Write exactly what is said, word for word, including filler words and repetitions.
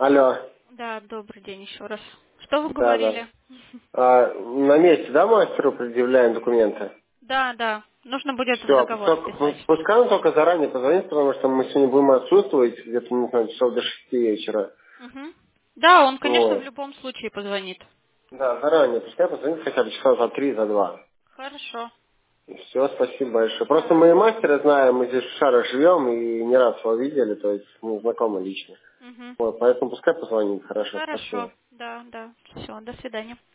Алло. Да, добрый день еще раз. Что вы Да, да. говорили? А, на месте, да, мастеру предъявляем документы? Да, да. Нужно будет в Все, договор вписать. пускай он только заранее позвонит, потому что мы сегодня будем отсутствовать где-то, не знаю, часов до шести вечера. Угу. Да, он, конечно, в Вот. любом случае позвонит. Да, заранее, пускай позвонит хотя бы часа за три, за два. Хорошо. Все, спасибо большое. Просто Да. мы и мастера знаем, мы здесь в Шарах живем и не раз его видели, то есть мы знакомы лично. Угу. Вот, поэтому пускай позвонит. Хорошо, Хорошо. спасибо. Да, да. Все, до свидания.